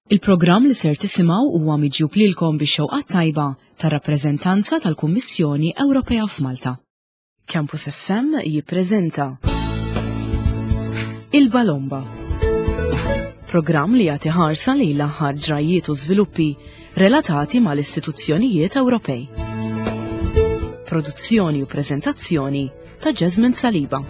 Il-programm li ser tisimgħu huwa miġjub lilkom bix-xewqat tajba tar-rappreżentanza tal-Kummissjoni Ewropea f'Malta. Campus FM jippreżenta Il-Balomba. Programm li jagħti ħarsa lejn l-aħħar ġrajiet u żviluppi relatati mal-istituzzjonijiet Ewropej. Produzzjoni u preżentazzjoni ta' Jasmine Saliba.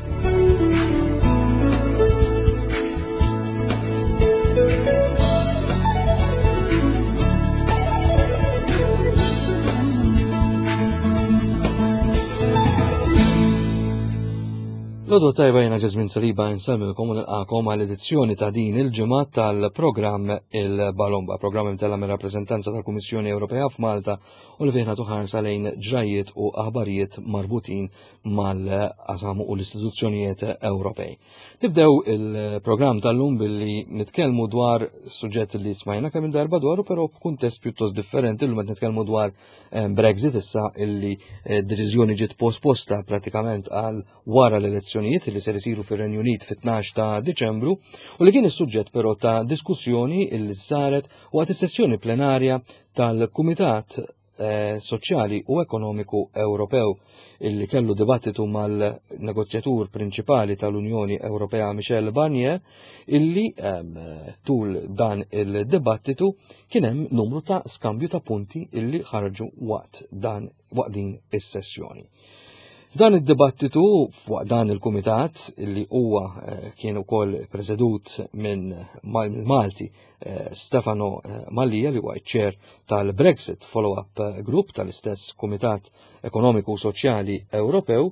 Lodu tajba jena Jasmine Saliba nsalmilkom u nilqakom għal-edizzjoni ta' din il-ġimgħa tal-programm Il-Balomba, programm imtella mir rappreżentanza tal-Kummissjoni Ewropea f'Malta u li fih nagħtu ħarsa lejn ġrajiet u aħbarijiet marbutin mal-qasam u l-istituzzjonijiet Ewropej. Nibdew il-programm tal-lum billi nitkellmu dwar suġġett li smajna kemm il-darba dwaru, però f'kuntest pjuttost differenti llum qed nitkellmu dwar Brexit issa illi deċiżjoni ġiet posposta pratikament għal wara l-elezzjonijiet li ser isiru fir-Renju Unit fit-12 ta' Diċembru u li kien is-suġġett però ta' diskussjoni illi saret waqt is-sessjoni plenarja tal-Kumitat Soċjali u Ekonomiku Ewropew illi kellu dibattitu mal-negozjatur prinċipali tal-Unjoni Ewropea Michel Barnier illi tul dan il-dibattitu kien hemm numru ta' skambju ta' punti illi ħarġu waqt din is-sessjoni. F'dan id-dibattitu fuq dan il-kumitat illi huwa kien ukoll preżedut minn Malti Stefano Mallija li huwa ċ-ċer tal-Brexit Follow-up Group tal-istess Kumitat Ekonomiku u Soċjali Ewropew,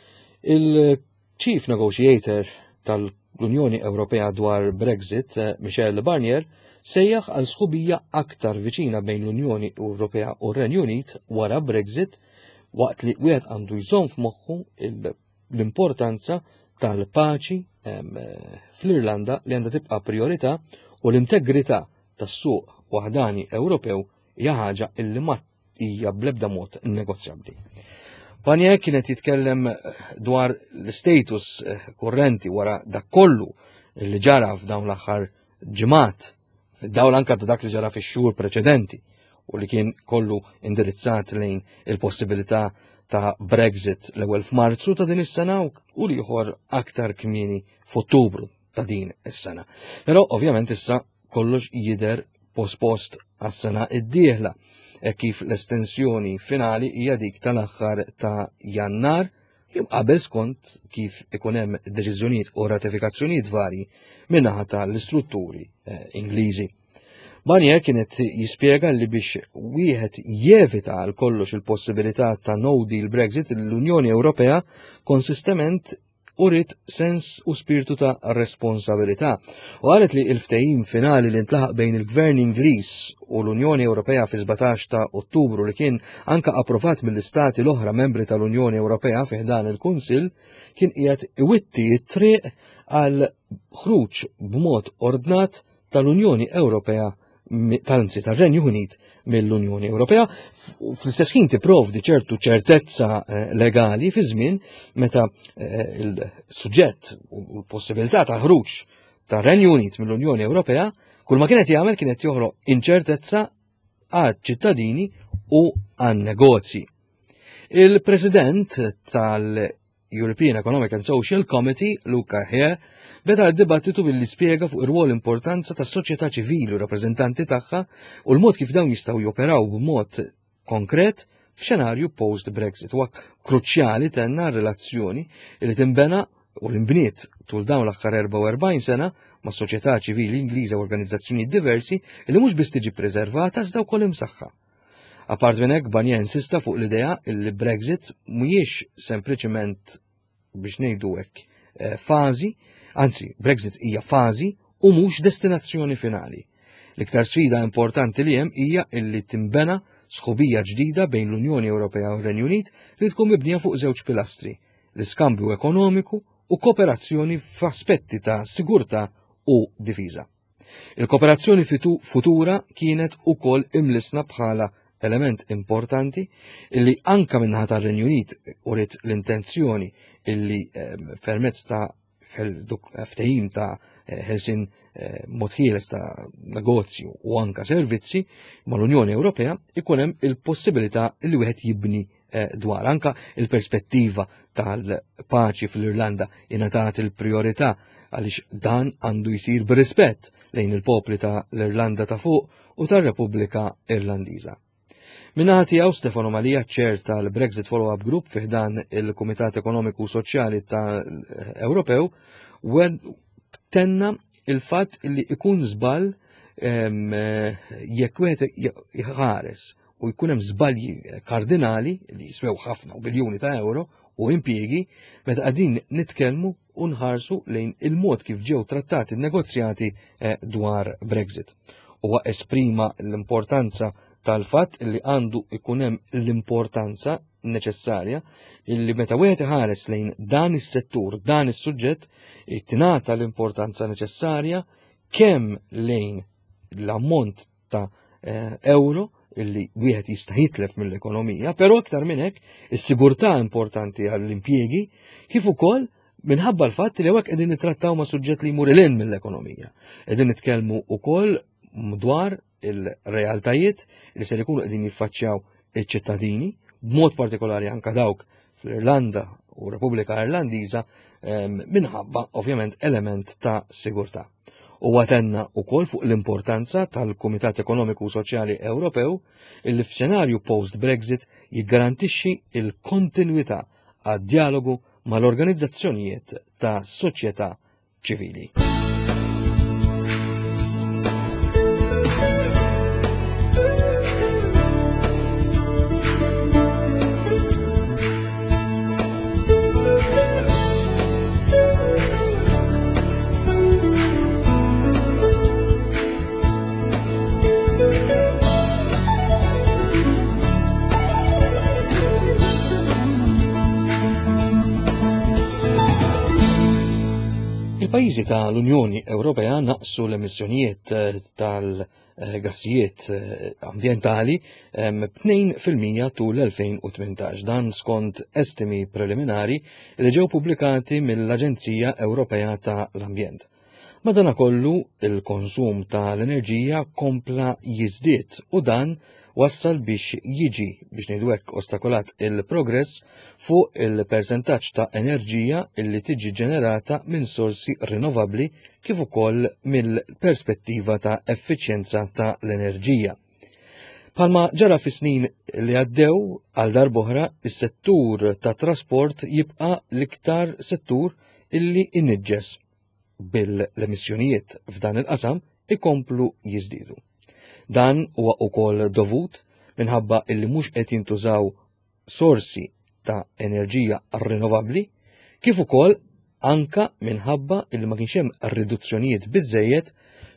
il-Chief Negotiator tal-Unjoni Ewropea dwar Brexit Michel Barnier sejjaħ għal sħubija aktar viċina bejn l-Unjoni Ewropea u r-Renju Unit wara Brexit waqt li wieħed għandu jżomm f'moħħu l-importanza tal-paċi fl-Irlanda li għandha tibqa' priorità u l-integrità tas-suq waħdani Ewropew hija ħaġa illi ma hija bl-ebda mod negozjabbli. Barnier kienet jitkellem dwar l-status kurrenti wara dak kollu li ġara f'dawn l-aħħar ġimgħat, fid-dawl anke ta' dak li ġara fix-xhur preċedenti u li kien kollu indirizzat lejn il-possibilità ta' Brexit l-ewwel f'Marzu ta' din is-sena u ieħor aktar kmieni f'Ottubru ta' din is-sena. Però ovvjament issa kollox jidher pospost għas-sena d-dieħla kif l-estensjoni finali hija dik tal-aħħar ta' Jannar qabel skont kif ikun hemm deċiżjonijiet u ratifikazzjonijiet varji min-naħa tal-istrutturi Ingliżi. Barnier kienet jispjega li biex wieħed jevita għal kollox il-possibilità ta' no deal Brexit l-Unjoni Ewropea konsistament urid sens u spiritu ta' responsabilità u qalet li l-ftehim finali li ntlaħaq bejn il-Gvern Ingliż u l-Unjoni Ewropea fi 17 ta' Ottubru li kien anke approvat mill-istati l-oħra membri tal-Unjoni Ewropea fih dan il-Kunsill kien qiegħed iwitti t-triq għal ħruġ b'mod ordnat tal-Unjoni Ewropea tal-Renju Unit mill-Unjoni Ewropea fl-istess ħin tipprovdi ċertu ċertezza legali fi żmien meta il-suġġett u l-possibilità ta' ħruġ tar-Renju Unit mill-Unjoni Ewropea kull ma kienet jagħmel kienet joħloq inċertezza għaċ-ċittadini u għan-negozji. Il-President tal-European Economic and Social Committee, Luca Hare, beda d-dibattitu billi spjega fuq ir-rwol importanza tas-soċjetà ċivili u rappreżentanti tagħha u l-mod kif dawn jistgħu joperaw b'mod konkret f'xenarju post-Brexit. Huwa kruċjali tenna relazzjoni li tinbena u l-inbniet tul dawn l-aħħar 44 sena mas soċjetà ċivili Ingliża u organizzazzjonijiet diversi li mhux biss tiġi preservata iżda wkoll imsaħħa. Apart minn hekk Barnier insista fuq l-idea li Brexit mhijiex sempliċement biex ngħidu hekk fażi, anzi Brexit hija fażi u mhux destinazzjoni finali. L-iktar sfida importanti li hemm hija li tinbena sħubija ġdida bejn l-Unjoni Ewropea u r-Renju Unit li tkun mibnija fuq żewġ pilastri, l-iskambju ekonomiku u kooperazzjoni f'aspetti ta' sigurtà u difiża. Il-kooperazzjoni futura kienet ukoll imlisna bħala element importanti illi anka minnaħa tar-Renju Unit uriet l-intenzjoni illi permezz ta' ftehim ta' Helsin mod ħieles ta' negozju u anka servizzi mal-Unjoni Ewropea ikun hemm il-possibilità li wieħed jibni dwar anka il-perspettiva tal-paċi fl-Irlanda ingħatat il-priorità għaliex dan għandu jsir b'rispett lejn il-popli ta' l-Irlanda ta' fuq u tar-Repubblika Irlandiża. Minnaħa tiegħu Stefano Malija, ċer tal-Brexit Follow-up Group fiħdan il-Kumitat Ekonomiku Soċjali tal-Ewropew, tenna il-fatt li ikun żball jekk wieħed jħares u jkun hemm żbalji kardinali li jiswew ħafna u biljuni ta' euro u impjiegi meta qegħdin nitkellmu u nħarsu lejn il-mod kif ġew trattati n-negozjati dwar Brexit. Huwa esprima l-importanza tal-fatt li għandu ikun hemm l-importanza neċessarja illi meta wieħed iħares lejn dan is-settur, dan is-suġġett, tingħata l-importanza neċessarja kemm lejn l-ammont ta' euro illi wieħed jista' jitlef mill-ekonomija, però aktar minn hekk is-sigurtà importanti għall-impjiegi kif ukoll minħabba l-fatt li hawnhekk qegħdin nittrattaw ma' suġġett li jmur lil mill-ekonomija. Qegħdin nitkellmu wkoll dwar il-realtajiet li se jkunu qegħdin jiffaċċjaw iċ-ċittadini, b'mod partikolari anke dawk fl-Irlanda u Repubblika Irlandiża minħabba ovvjament element ta' sigurtà. U għatenna wkoll fuq l-importanza tal-Kumitat Ekonomiku Soċjali Ewropew illi f'xenarju post-Brexit jiggarantixxi il-kontinwità għad-dialogu mal-organizzazzjonijiet ta' soċjetà ċivili. Il-pajjiżi tal-Unjoni Ewropea naqsu l-emissjonijiet tal-gassijiet ambjentali b'2% tul l-2018, dan skont estimi preliminari li ġew pubblikati mill-Aġenzija Ewropea tal-Ambjent. Madankollu il-konsum tal-enerġija kompla jiżdied u dan wassal biex jiġi biex ngħidu hekk ostakolat il-progress fuq il-persentaġġ ta' enerġija illi tiġi ġenerata minn sorsi rinnovabbli kif ukoll mill-perspettiva ta' effiċjenza ta' l-enerġija. Bħalma ġara fis-snin li għaddew għal darb'oħra is-settur ta' trasport jibqa' l-iktar settur illi inniġġes bil-emissjonijiet f'dan il-qasam ikomplu jiżdiedu. Dan huwa wkoll dovut minħabba illi mhux qed jintużaw sorsi ta' enerġija rinnovabbli, kif ukoll anka minħabba illi ma kienx hemm riduzzjonijiet biżżejjed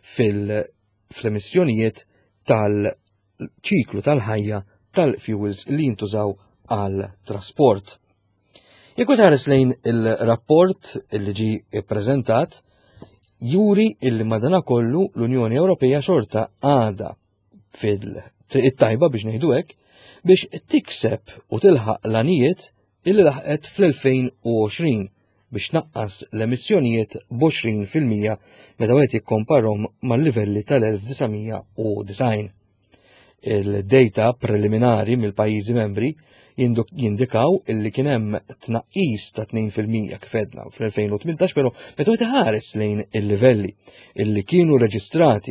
fl-emissjonijiet tal-ċiklu tal-ħajja tal-fuels li jintużaw għal trasport. Jekk tħares lejn il-rapport illi ġi ppreżentat, juri illi madanakollu l-Unjoni Ewropea xorta għada fil-triq tajba biex ngħidu hekk biex tikseb u tilħaq l-anijiet illi laħqet fl-2020 biex naqqas l-emissjonijiet b'20% meta wieħed jikkomparhom mal-livelli tal-1990. Il-data preliminari mill-pajjiżi membri jindikaw illi kien hemm tnaqqis ta' 2% kif edna fl-2018, però meta wieħed iħares lejn il-livelli illi kienu reġistrati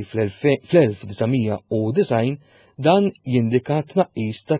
fl-1990 dan jindika tnaqqis ta'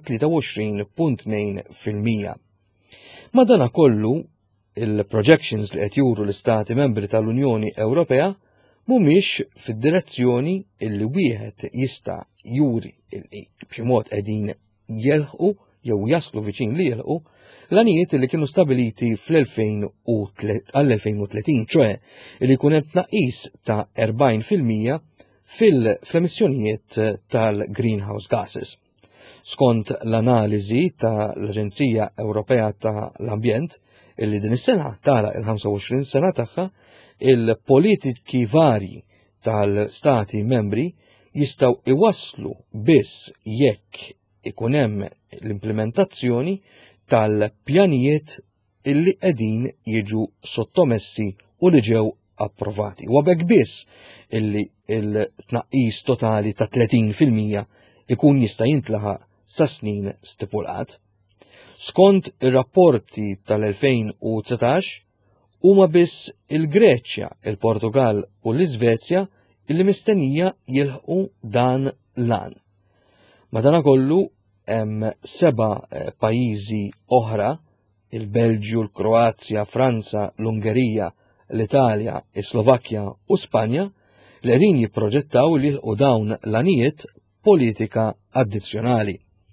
23.2%. Madankollu il-projections li qed juru l-Istati membri tal-Unjoni Ewropea mhumiex fid-direzzjoni illi wieħed jista' juri illi b'xi mod qegħdin jelħqu jew jaslu viċin li jelqu l-għanijiet li kienu stabiliti għall-2030, ċoe li jkun hemm tnaqqis ta' 40% fl-emissjonijiet tal-greenhouse gases. Skont l-analiżi tal-Aġenzija Ewropea tal-Ambjent illi din is-sena tara il-25 sena tagħha, il-politiki varji tal-stati membri jistgħu iwasslu biss jekk ikun hemm l-implementazzjoni tal-pjanijiet illi qegħdin jiġu sottomessi u li ġew approvati. U għabek biss illi il-tnaqqis totali ta' 30% ikun jista' jintlaħaq sa' snin stipulat. Skont ir-rapporti tal-2019 huma biss il-Greċja, il-Portugal u l-Iżvezja illi mistennija jilħqu dan l-an. Madankollu hemm 7 pajjiżi oħra, il-Belġju, l-Kroazja, Franza, l-Ungerija, l-Italja, is-Slovakkja u Spanja li qegħdin jipproġettaw li jilħqu dawn l-anijiet politika addizzjonali.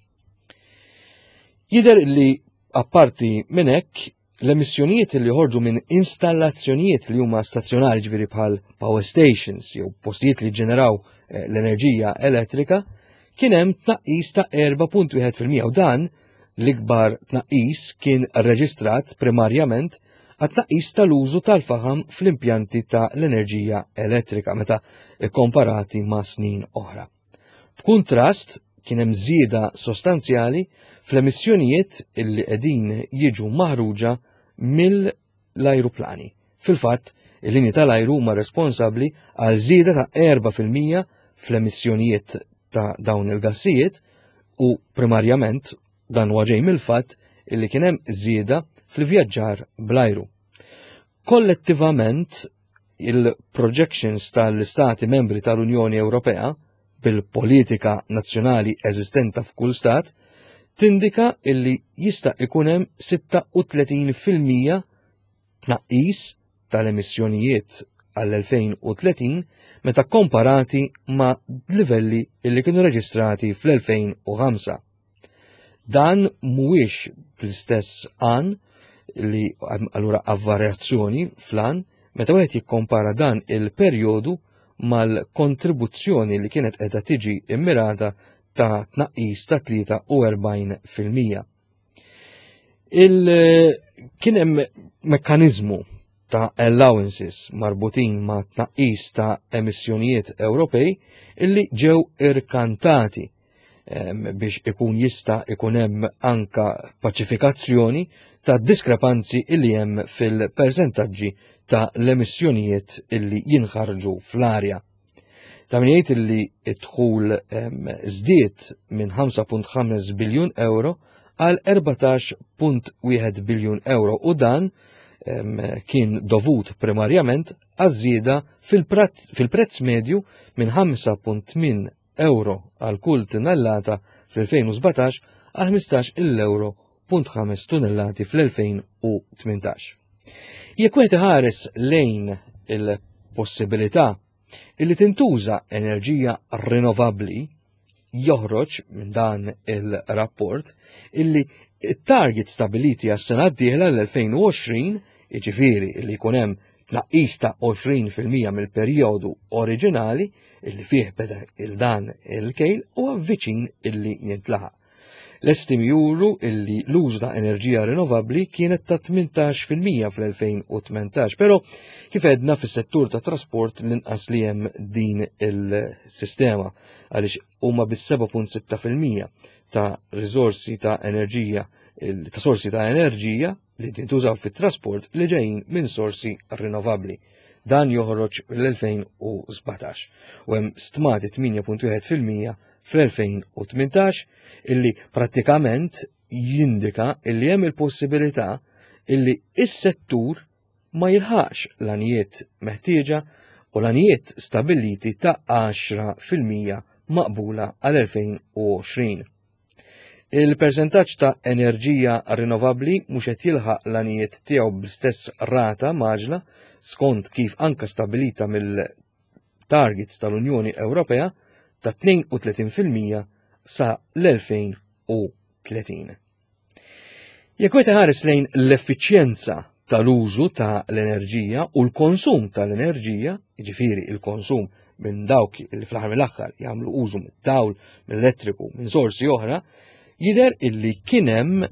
Jidher li apparti minn hekk l-emissjonijiet li joħorġu minn installazzjonijiet li huma stazzjonari ġifieri bħal power stations jew postijiet li ġeneraw l-enerġija elettrika kien hemm tnaqqis ta' 4.1% u dan l-ikbar tnaqqis kien rreġistrat primarjament għat-tnaqqis tal-użu tal-faħam fl-impjanti ta' l-enerġija elettrika meta komparati ma' snin oħra. B'kuntrast kien hemm żieda sostanzjali fl-emissjonijiet illi qegħdin jiġu maħruġa mill-ajruplani. Fil-fatt, il-linji tal-ajru huma responsabbli għal żieda ta' 4% fl-emissjonijiet ta' dawn il-gassijiet u primarjament dan huwa ġej mill-fatt illi kien hemm żieda fil-vjaġġar bl-ajru. Kollettivament, il-projections tal-Stati membri tal-Unjoni Ewropea bil-politika nazzjonali eżistenta f'kull stat tindika illi jista' ikun hemm 36% tnaqqis tal-emissjonijiet għall-2030 meta komparati ma' livelli illi kienu reġistrati fl-2005. Dan mhuwiex fl-istess għan li allura avvarjazzjoni fl-għan meta wieħed jikkompara dan il-perjodu mal-kontribuzzjoni li kienet qiegħda tiġi immirata ta' tnaqqis ta' 43%. Kien hemm mekkaniżmu ta' allowances marbutin ma' tnaqqis ta' emissjonijiet Ewropej illi ġew irkantati biex ikun jista' ikun hemm anka paċifikazzjoni ta' diskrepanzi illi hemm fil-perżentaġġi ta' l-emissjonijiet illi jinħarġu fl-arja. Ta' min jgħid illi id-dħul żdied minn 5.5 biljun euro għal 14.1 biljun euro u dan kien dovut primarjament għaż-żieda fil-prezz medju minn 5.8 euro għal kull tunnellata fl-2017 għal 15 euro punt 5 tunnellati fl-2018. Jekk wieħed iħares lejn il-possibilità illi tintuża enerġija rinnovabbli joħroġ minn dan il-rapport illi it-target stabiliti għas-sena d-dieħla l-2020 jiġifieri illi jkun hemm tnaqqis ta' 20% mill-perjodu oriġinali illi fih beda il-dan il-kejl huwa viċin illi jintlaħaq. L-estimi juru illi l-użu ta' enerġija rinnovabbli kienet ta' 18% fl-2018, però kif edna fis-settur ta' trasport l-inqas li hemm din il-sistema għaliex huma bis-7.6% ta' riżorsi ta' enerġija ta' sorsi ta' enerġija li tintużaw fit-trasport li ġejjin minn sorsi rinnovabbli. Dan joħroġ l-2017 u hemm stmati 8.1% fl-2018 illi prattikament jindika illi hemm il-possibilità illi is-settur ma jilħaqx l-anijiet meħtieġa u l-anijiet stabiliti ta' 10% maqbula għal-2020. Il-perżentaġġ ta' enerġija rinnovabbli mhux qed jilħaq l-anijiet tiegħu bl-istess rata maġla skont kif anka stabilita mill-targets tal-Unjoni Ewropea ta' 32% sa l-2030. Jekk wieħed iħares lejn l-effiċjenza tal-użu ta' l-enerġija u l-konsum tal-enerġija, jiġifieri il-konsum minn dawk li fl-aħħar mill-aħħar jagħmlu użu mid-dawl, mill-elettriku, minn sorsi oħra, jidher illi kien hemm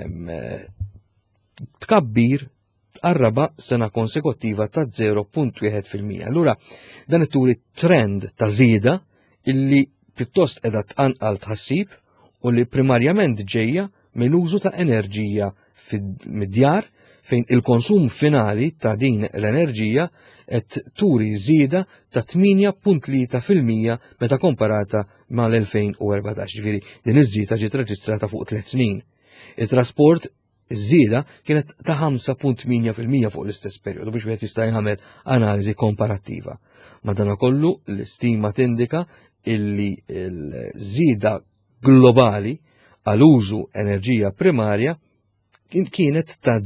tkabbir qarraba sena konsekuttiva ta' 0.1%. Allura dan it-turi trend ta' żieda illi pjuttost qiegħda tqanqal tħassib u li primarjament ġejja mill-użu ta' enerġija mid-djar fejn il-konsum finali ta' din l-enerġija qed turi żieda ta' 8.3% meta komparata mal-2014. Ġifieri din iż-żieda ġiet reġistrata fuq 3 snin. Il-trasport iż-żieda kienet ta' 5.8% fuq l-istess perjodu biex wieħed jista' jagħmel analiżi komparattiva. Madankollu l-istima tindika illi l-żieda globali għal użu enerġija primarja kienet ta'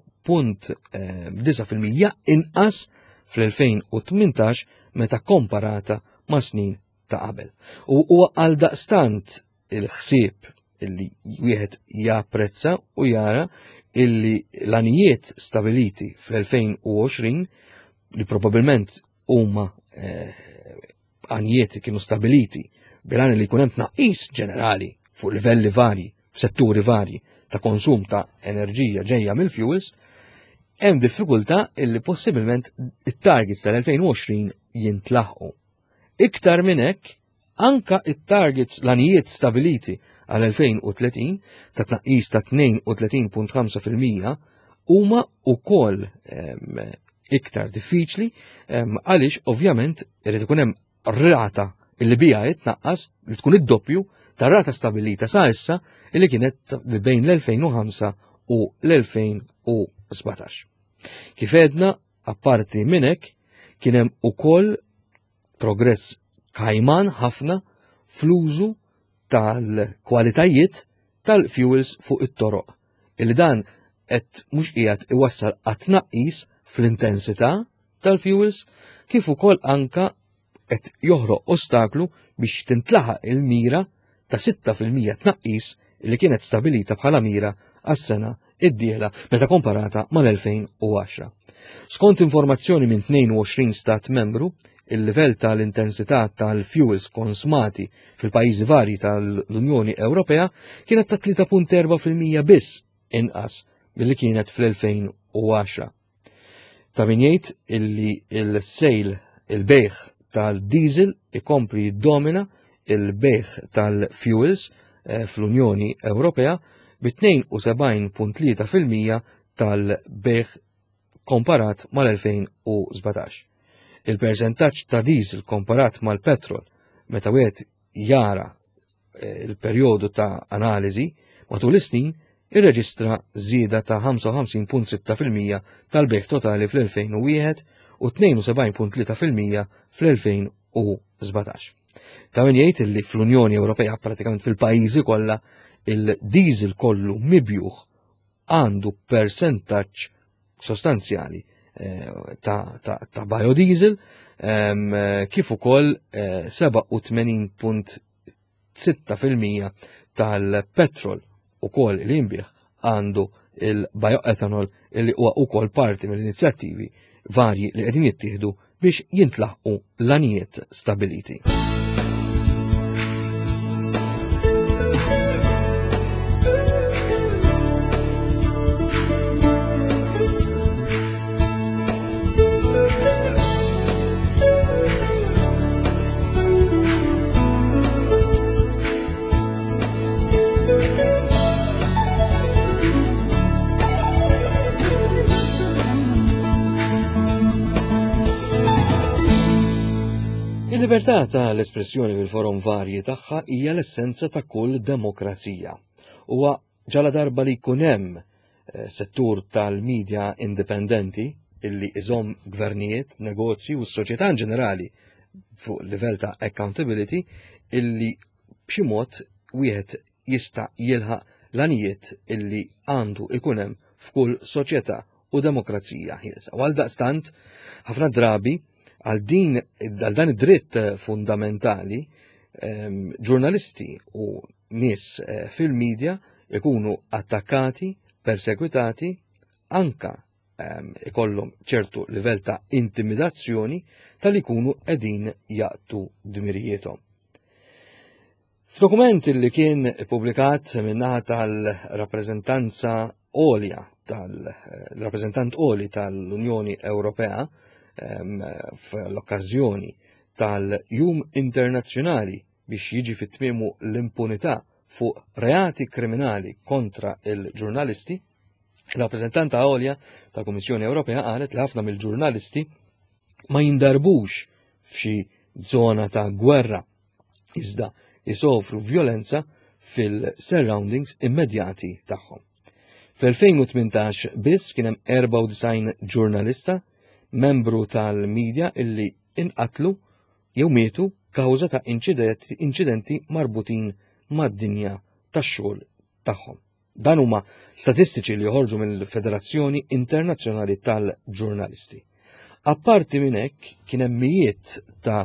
0.9% inqas fl-2018 meta komparata ma' snin ta' qabel. U għal daqstant il-ħsieb illi wieħed japprezza u jara illi l-anijiet stabiliti fl-2020 li probabilment huma anijiet kienu stabiliti bil-għan li jkun hemm tnaqqis ġenerali fuq livelli varji, f'setturi varji ta' konsum ta' enerġija ġejja mill-fuels, hemm diffikultà illi possibilment it-targets tal-2020 jintlaħqu. Iktar minn hekk, anka it-targets l-anijiet stabiliti għal-2030 ta' tnaqqis ta' 32.5% huma wkoll iktar diffiċli għaliex ovvjament irid ikun hemm rata illi bija jitnaqqas li tkun id-doppju ta' rata stabilita sa' issa illi kienet bejn l-2005 u l-2017. Kif edna, apparti minnek, kien hemm ukoll progress kajman ħafna fl-użu tal-kwalitajiet tal-fuels fuq it-toroq. Illi dan qed mhux qiegħed iwassal għat-tnaqqis fl-intensità tal-fuels kif ukoll anka qed joħroq ostaklu biex tintlaħaq il-mira ta' 6% tnaqqis li kienet stabilita bħala mira għas-sena id-dieħla meta komparata mal-2010. Skont informazzjoni minn 22 stat membru, il-livell tal-intensità tal-fuels konsmati fil-pajjiżi varji tal-Unjoni Ewropea kienet ta' 3.4% biss inqas milli kienet fl-2010. Ta' min jgħid illi il-sejl il-bejħ tal-diesel ikompli jiddomina il-bejħ tal-fuels fl-Unjoni Ewropea bi 72.3% tal-bejħ komparat mal-2017. Il-perżentaġġ ta' diesel komparat mal-petrol meta wieħed jara il-perjodu ta' analiżi matul is-snin irreġistra żieda ta' 55.6% tal-bejħ totali fl-2001 u 72.3% fl-2017. Ta' min jgħid li fl-Unjoni Ewropea pratikament fil-pajjiżi kollha il-diesel kollu mibjuħ għandu percentaġġ sostanzjali ta' biodiesel kif ukoll 87.6% tal-petrol ukoll li jinbih għandu il-bioethanol li huwa ukoll parti mill-inizjattivi varji li qegħdin jittieħdu biex jintlaħqu l-anijiet stabiliti. Il-libertà tal-espressjoni fil-forum varji tagħha hija l-essenza ta' kull demokrazija. Huwa ġala darba li jkun hemm settur tal-medja indipendenti illi iżomm gvernijiet, negozji u s-soċjetà ġenerali fuq livell ta' accountability illi b'xi mod wieħed jista' jilħaq l-anijiet illi għandu ikun hemm f'kull soċjetà u demokrazija ħielsa. U għaldaqstant ħafna drabi għal dan id-dritt fundamentali ġurnalisti u nies fil-medja ikunu attakkati, persegwitati, anka ikollhom ċertu livell ta' intimidazzjoni tal ikunu qegħdin jaqtu dmirijietom. F'dokument li kien pubblikat min-naħa tal-rappreżentanza għolja tal-rappreżentant għoli tal-Unjoni Ewropea fl-okkażjoni tal-Jum Internazzjonali biex jiġi fit-tmiemu l-impunità fuq reati kriminali kontra il-ġurnalisti, Rappreżentanta għolja tal-Kummissjoni Ewropea qalet li ħafna mill-ġurnalisti ma jindarbux f'xi żona ta' gwerra iżda jisofru violenza fil-surroundings immedjati tagħhom. Fl-2018 biss kien hemm 94 ġurnalista membru tal-medja illi inqatlu jew mietu kawża ta' inċidenti marbutin mad-dinja tax-xogħol tagħhom. Dan huma statistiċi li joħorġu mill-Federazzjoni Internazzjonali tal-Ġurnalisti. Apparti minn hekk kien hemm mijiet ta'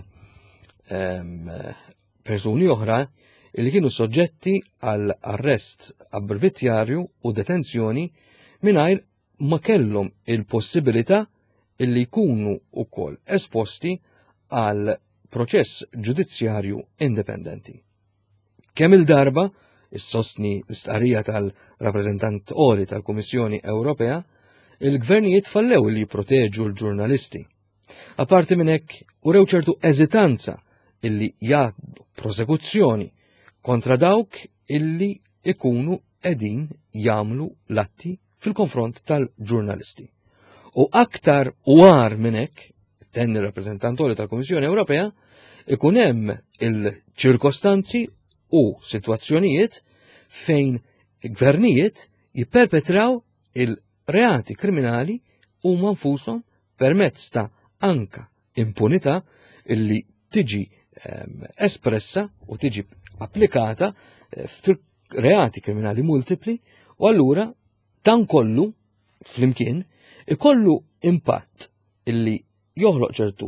persuni oħra li kienu soġġetti għal arrest arbitrarju u detenzjoni mingħajr ma kellhom il-possibilità illi jkunu wkoll esposti għal proċess ġudizzjarju indipendenti. Kemm il-darba is-sostni l-istqarrija tal-rappreżentant qoli tal-Kummissjoni Ewropea, il-gvernijiet fallew li jipproteġu l-ġurnalisti. Apparti minn hekk urew ċertu eżitanza illi jagħmlu prosekuzzjoni kontra dawk illi ikunu qegħdin jagħmlu l-atti fil-konfront tal-ġurnalisti. U aktar war minn hekk, tenni rappreżentantoli tal-Kummissjoni Ewropea, ikun hemm il-ċirkostanzi u sitwazzjonijiet fejn gvernijiet jipperpetraw il-reati kriminali huma nfushom permezz ta' anka impunità illi tiġi espressa u tiġi applikata f'reati kriminali multipli u allura dan kollu flimkien ikollu impatt illi joħloq ċertu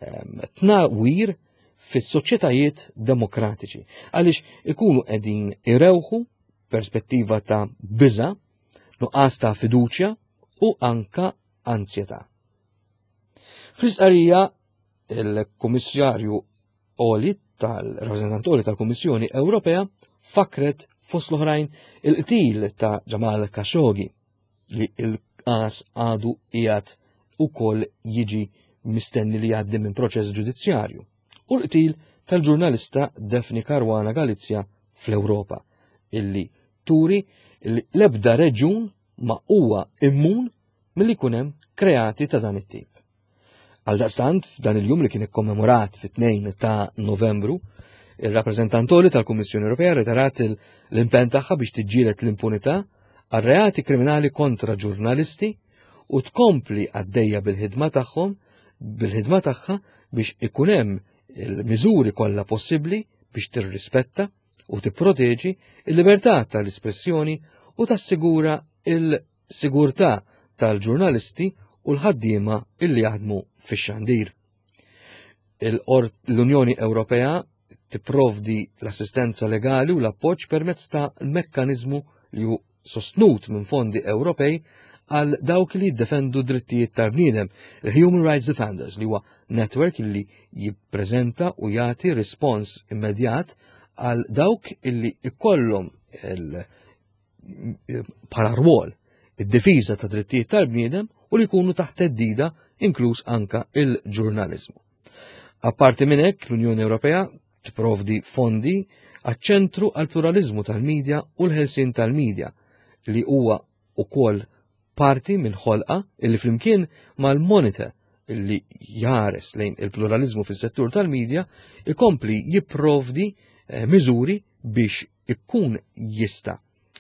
tnawir fis-soċjetajiet demokratiċi għaliex ikunu qegħdin irewħu perspettiva ta' biża', nuqqas ta' fiduċja u anka ansjetà. Fl-istqarrija il-Kummissarju Oli tal-rappreżentantori tal-Kummissjoni Ewropea fakret fost l-oħrajn il-qtil ta' Jamal Khashoggi li il-qas għadu qiegħed ukoll jiġi mistenni li jgħaddi minn proċess ġudizzjarju u l-qtil tal-ġurnalista Daphne Caruana Galizia fl-Ewropa illi turi l-ebda reġun ma huwa immun milli jkun hemm kreati ta' dan it-tip. Għaldaqstant f'dan il-jum li kien ikkommemorat fit-2 ta' Novembru, il-rappreżentantoli tal-Kummissjoni Ewropea ritarat l-impenn tagħha biex tiġġieled l-impunità għal reati kriminali kontra ġurnalisti u tkompli għaddejja bil-ħidma tagħha biex ikun hemm il-miżuri kollha possibbli biex tirrispetta u tipproteġi il-libertà tal-espressjoni u tassigura il-sigurtà tal-ġurnalisti u l-ħaddiema illi jaħdmu fix-xandir. L-Unjoni Ewropea tipprovdi l-assistenza legali u l-appoġġ permezz ta' l-mekkaniżmu li hu sostnut minn fondi Ewropej għal dawk li jiddefendu drittijiet tal-bniedem, il-Human Rights Defenders, li huwa netwerk li jippreżenta u jagħti rispons immedjat għal dawk illi ikollhom bħala rwol id-difiża ta' drittijiet tal-bniedem u li jkunu taħt teddida inkluż anka il-ġurnaliżmu. Apparti minn hekk, l-Unjoni Ewropea tipprovdi fondi għaċ-ċentru għal pluralizmu tal-medja u l-ħelsien tal-medja li huwa wkoll parti minn ħolqa illi flimkien mal-monitor illi jares lejn il-pluralizmu fis-settur tal-medja ikompli jipprovdi miżuri biex ikkun jista'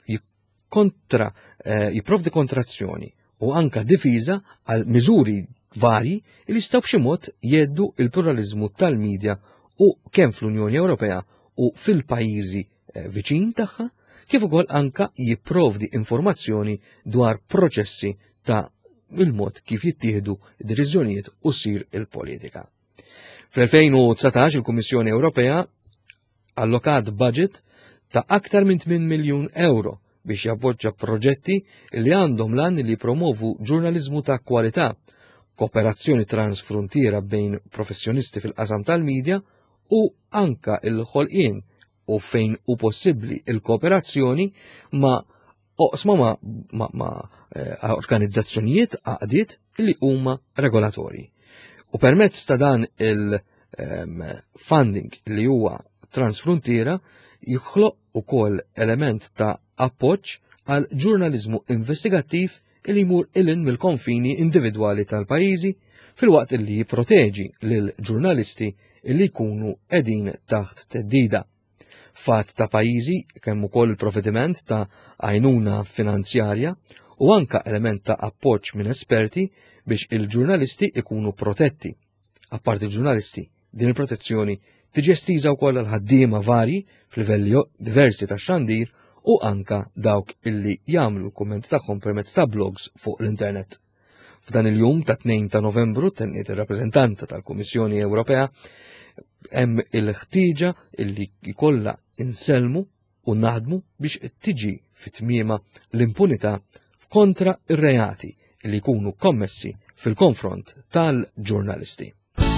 jipprovdi kontrazzjoni u anka difiża għal miżuri varji li jistgħu b'xi mod jeddu il-pluralizmu tal-medja u kemm fl-Unjoni Ewropea u fil-pajjiżi viċin tagħha kif ukoll anka jipprovdi informazzjoni dwar proċessi ta' il-mod kif jittieħdu d-deċiżjonijiet u ssir il-politika. Fl-2019 il-Kummissjoni Ewropea allokat budget ta' aktar minn 8 miljun euro biex jappoġġa proġetti li għandhom lan li promovu ġurnaliżmu ta' kwalità, kooperazzjoni transfrontiera bejn professjonisti fil-qasam tal-medja u anka il-ħolqien u fejn u possibbli il-kooperazzjoni ma' oqsma ma' organizzazzjonijiet għaqdiet li huma regolatorji. U permezz ta' dan il-funding li huwa transfrontiera jħloq ukoll element ta' appoġġ għal ġurnaliżmu investigattiv li jmur ilin mill-konfini individwali tal-pajjiżi fil-waqt li jipproteġi lil ġurnalisti li jkunu qegħdin taħt teddida. Fatt ta' pajjiżi kemm ukoll il-provvediment ta' għajnuna finanzjarja u anka element ta' appoġġ minn esperti biex il-ġurnalisti ikunu protetti. Apparti il-ġurnalisti, din il-protezzjoni tiġi estiża wkoll għal ħaddiema varji f'livelli diversi ta' xandir u anka dawk illi jagħmlu l-kummenti tagħhom permezz ta' blogs fuq l-internet. F'dan il-jum ta' 2 ta' Novembru tenniet ir-rappreżentanta tal-Kummissjoni Ewropea hemm il-ħtieġa illi jkollha inselmu u naħdmu biex tiġi fit-tmiema l-impunità kontra ir-reati li jkunu kommessi fil-konfront tal-ġurnalisti.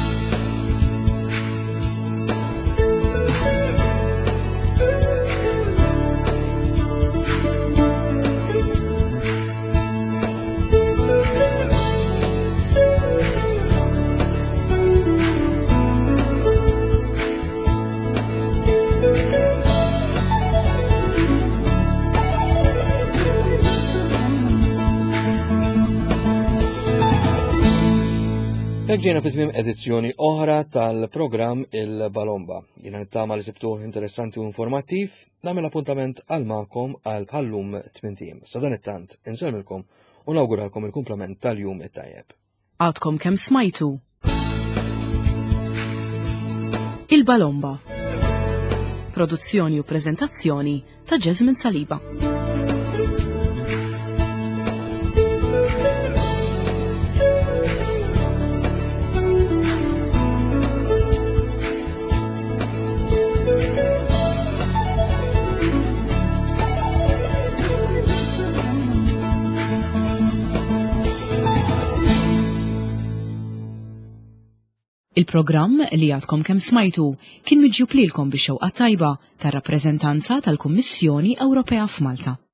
Ġejna fit-tmiem edizzjoni oħra tal-programm Il-Balomba. Jiena nittama li sibtuh interessanti u informattiv, nagħmel appuntament għal magħkom għal bħallum 8. Sa dan it-tant inselmilkom u nawguralkom il-kumplament tal-jum it-tajjeb. Għadkom kemm smajtu. Il-Balomba. Produzzjoni u preżentazzjoni ta' Jasmine Saliba. Il-programm li għadkom kemm smajtu kien miġjub lilkom bix-xewqa tajba tar-rappreżentanza tal-Kummissjoni Ewropea f'Malta.